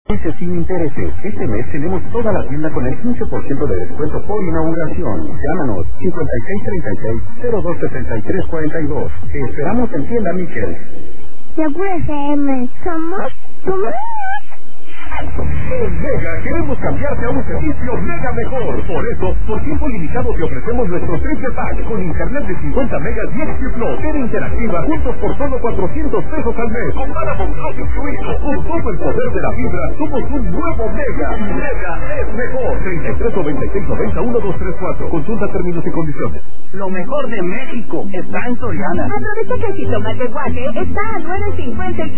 Sin intereses. Este mes tenemos toda la tienda con el 15% de descuento por inauguración. Llámanos 5636-026342. Te esperamos en tienda Michel. Seguro FM, somos En Mega queremos cambiarte a un servicio mega mejor. Por eso, por tiempo limitado te ofrecemos nuestro triple pack con internet de 50 megas y XP Plus, tele interactiva, juntos por solo 400 pesos al mes. Con Paramount Plus incluido. Con todo el poder de la fibra, somos un nuevo Mega. Mega es mejor. 3396901234. Consulta términos y condiciones. Lo mejor de México está en Soriana. Aprovecha que el jitomate guaje está a $9.50 el